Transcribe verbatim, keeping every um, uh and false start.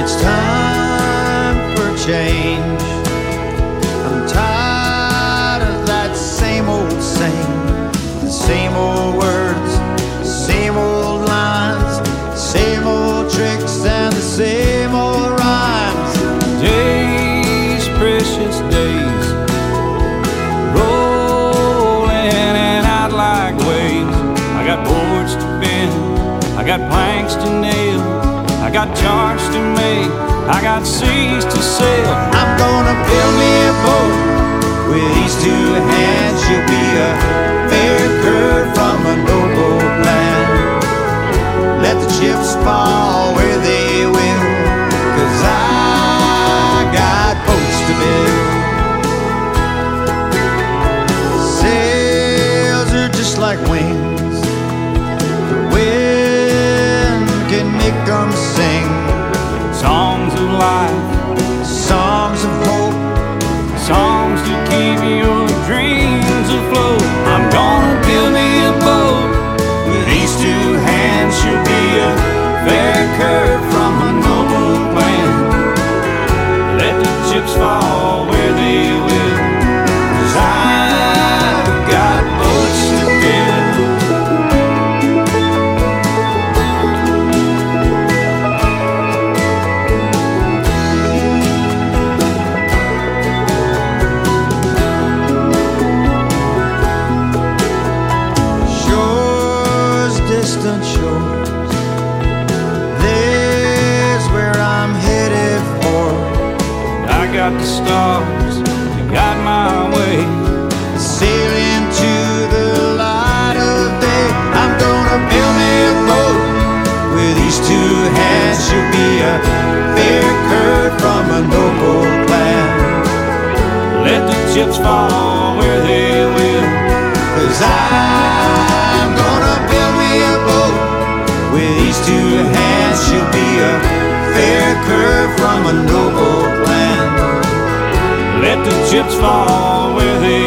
It's time for change. I'm tired of that same old saying, the same old words, the same old lines, the same old tricks and the same old rhymes. Days, precious days, rolling and out like waves. I got boards to bend, I got planks to nail, I got charts to make, I got seas to sail. I'm gonna build me a boat with these two hands. She'll be a fair curve from a noble plan. Let the chips fall where they will, 'cause I got boats to build. Sails are just like wings, the wind can make them sing. Songs of life, Songs of hope, songs to keep your dreams afloat. I'm gonna build me a boat with these two hands. She'll be a fair curve from a noble plan. Let the chips fall where they will, 'cause I've got boats to build. distant shores, there's where I'm headed for. I got the stars to guide my way, sailing to the light of day. I'm gonna build me a boat with these two hands. She'll be a fair curve from a noble plan. Let the chips fall where they will, 'cause I'm gonna build me a boat with these two hands. She'll be a fair curve from a noble plan. let the chips fall where they